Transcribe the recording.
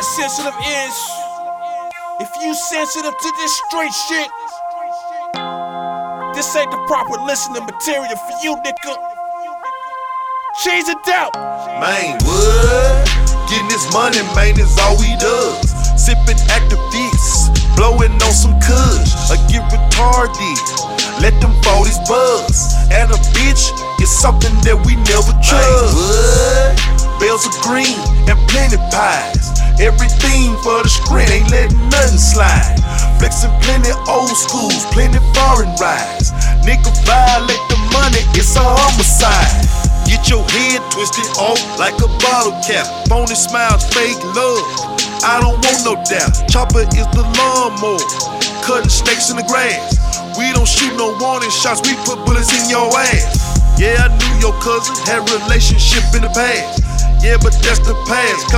sensitive is. If you sensitive to this straight shit, this ain't the proper listening material for you, nigga. Change it out. Man, what? Getting this money, man, is all we does. Sippin' activists, blowing on some kush, or get retarded. Let them 40s buzz. And a bitch is something that we never trust. Man, what? Bells are green and plenty pies. Everything for the screen, ain't letting nothing slide. Flexing plenty old schools, plenty foreign rides. Nigga violate the money, it's a homicide. Get your head twisted off like a bottle cap. Phony smiles, fake love, I don't want no doubt. Chopper is the lawnmower, cutting snakes in the grass. We don't shoot no warning shots, we put bullets in your ass. Yeah, I knew your cousin had relationship in the past. Yeah, but that's the past.